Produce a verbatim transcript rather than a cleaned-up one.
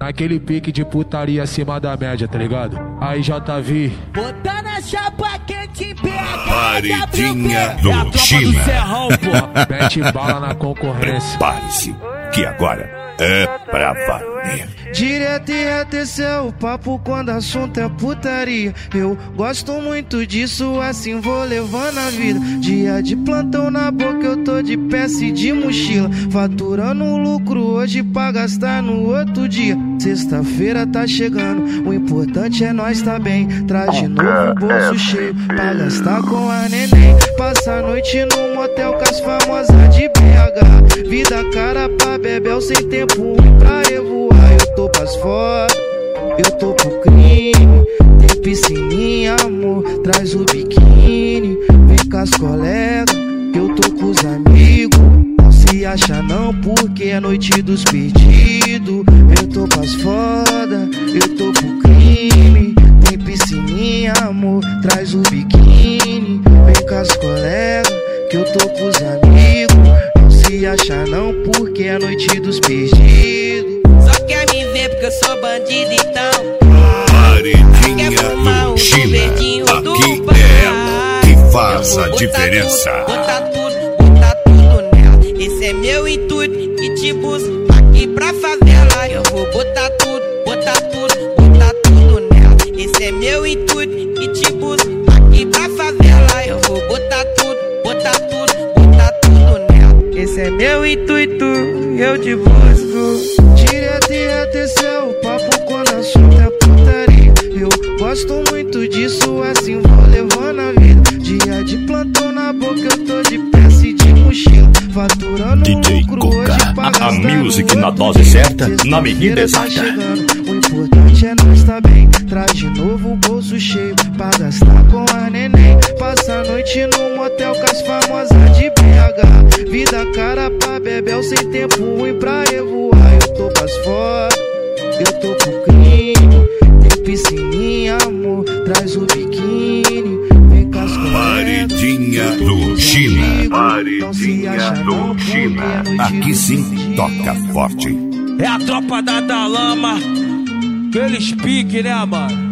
Naquele pique de putaria acima da média, tá ligado? Aí J V. Botar na chapa quente, pega. Paredinha do É a tropa China. do Serrão, pô. Mete bala na concorrência. Prepare-se, que agora é pra valer. Direto e reto, esse é o papo quando assunto é putaria. Eu gosto muito disso, assim vou levando a vida. Dia de plantão na boca, eu tô de peça e de mochila. Faturando lucro hoje pra gastar no outro dia. Sexta-feira tá chegando, o importante é nós tá bem. Traz de novo o bolso cheio pra gastar com a neném. Passa a noite no motel com as famosas de B H. Vida cara pra bebel sem tempo ruim pra revoar. Eu tô pras fotos, eu tô pro crime. Tem piscininha, amor, traz o biquíni. Vem com as colegas, eu tô com os amigos. Não se acha não, porque é noite dos pedidos. Eu tô pras foda, eu tô pro crime. Tem piscininha, amor, traz o biquíni. Vem com as colegas, que eu tô com os amigos. Não se acha não, porque é noite dos pedidos. Só quer me ver porque eu sou bandido, então. Paredinha do China. Aqui é ela que faz a diferença. Botar tudo, botar tudo nela. Esse é meu intuito e te busco aqui pra favela. Eu vou botar tudo, botar tudo, botar tudo nela. Esse é meu intuito e te busco aqui pra favela. Eu vou botar tudo, botar tudo, botar tudo nela. Esse é meu intuito e eu te busco. Direto e reto, esse é o papo quando assunto é putaria. Eu gosto muito disso, assim vou levando a vida. Dia de plantão na boca, eu tô de peça e de mochila. Faturando D J lucro Coca, hoje pra a gastar music no na outro dose dia. certa, na medida Sexta-feira exata. tá chegando, o importante é nós tá bem. Traz de novo o bolso cheio pra gastar com a neném. Passa a noite no motel com as famosas de B H. Vida cara pra bebel sem tempo ruim pra revoar. Eu tô pras fotos, eu tô pro crime. Tem piscininha, amor, traz o biquíni. Vem com as colegas, Paredinha do China. Paredinha do China. Aqui sim toca forte. É a tropa da Dalama. Aqueles pique, né, mano?